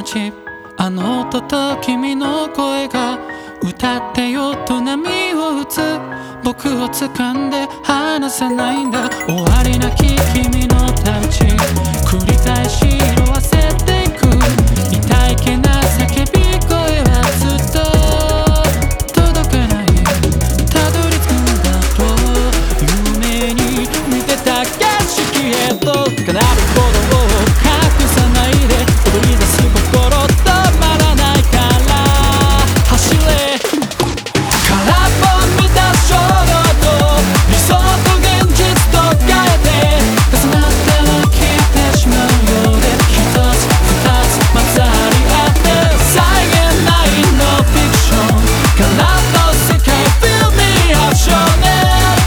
ち、あの音と君の声が歌ってよと波を打つ。僕を掴んで離せないんだ。終わりなき君のタッチ、繰り返し色あせていく。痛いけな叫び声はずっと届かない。たどり着くんだと夢に見てた景色へと高鳴る鼓動を隠さないで踊り出す心止まらないから走れ。空っぽ見た衝動と理想と現実と変えて重なっては消えてしまうようで一つ二つ混ざり合って際限ないノンフィクションからの世界 Fill me up 少年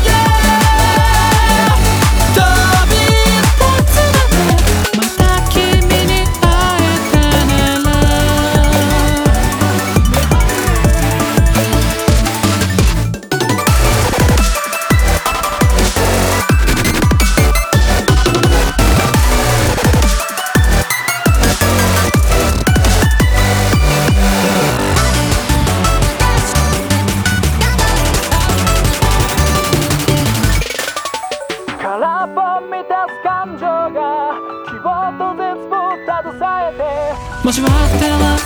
空っぽ満たす感情が希望と絶望を携えて交わっては